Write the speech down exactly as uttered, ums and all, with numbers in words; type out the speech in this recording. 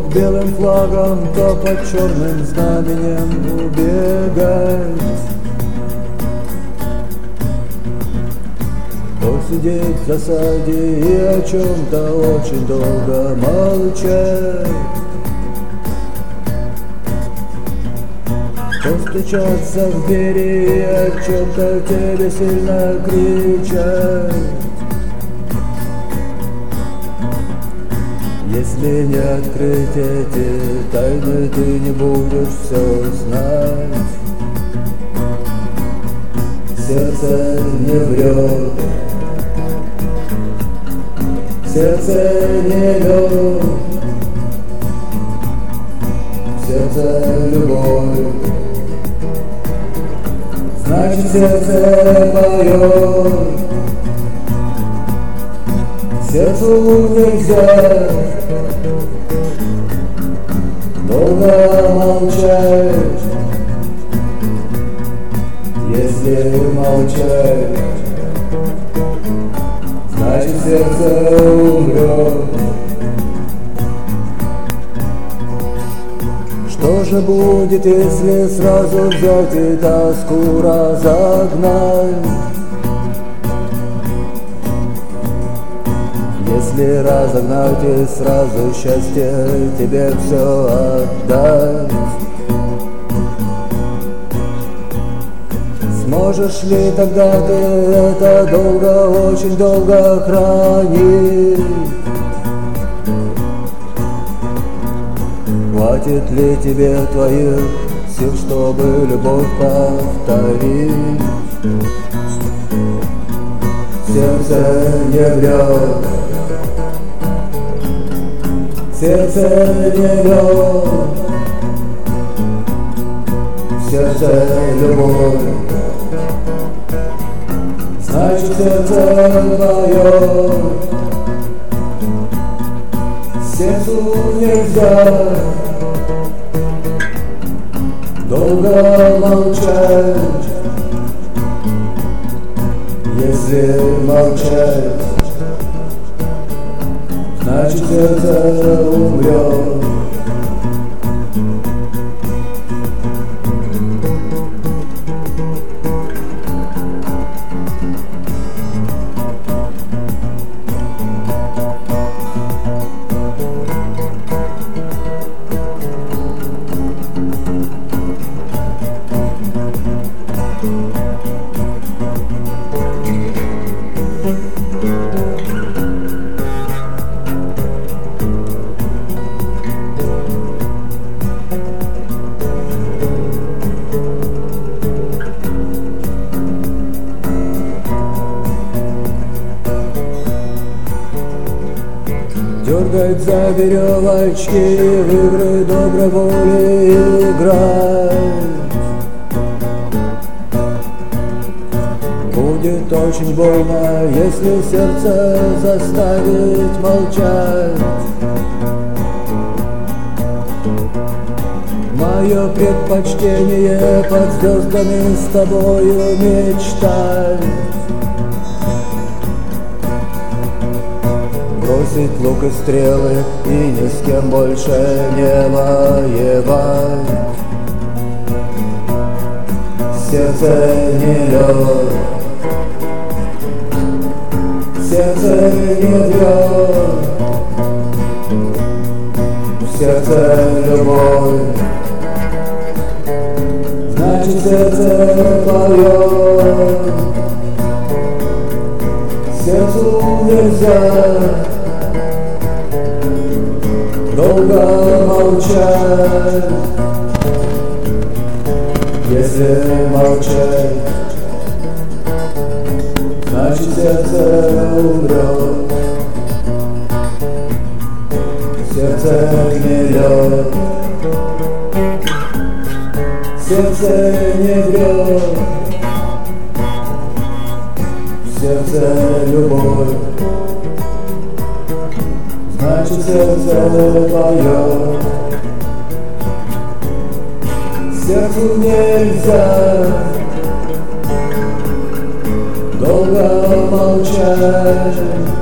белым флагом, то под черным знаменем убегать, то сидеть в засаде и о чем-то очень долго молчать, то стучаться в двери и о чем-то тебе сильно кричать. Если не открыть эти тайны, ты не будешь все знать. Сердце не врет, сердце не лед, сердце любовь, значит сердце поет. Сердцу нельзя долго молчать, если молчать, значит сердце умрет. Что же будет, если сразу взять и тоску разогнать? Если разогнать и сразу счастье тебе все отдать, сможешь ли тогда ты это долго, очень долго хранить? Хватит ли тебе твоих сил, чтобы любовь повторить? Сердце не врет, сердце не лед, сердце любовь, значит сердце поет. Сердцу нельзя долго молчать, если молчать, значит сердце умрет. Дергать за веревочки, в игры доброй воли играть. Будет очень больно, если сердце заставить молчать. Мое предпочтение под звездами с тобою мечтать. Бросить лук и стрелы и ни с кем больше не воевать. Сердце не лед, сердце не врет, сердце любовь, значит сердце поет. Сердцу нельзя долго молчать, если молчать, значит сердце умрет. Сердце не лед, сердце не врет, сердце любовь, значит сердце поет. Сердцу нельзя долго молчать,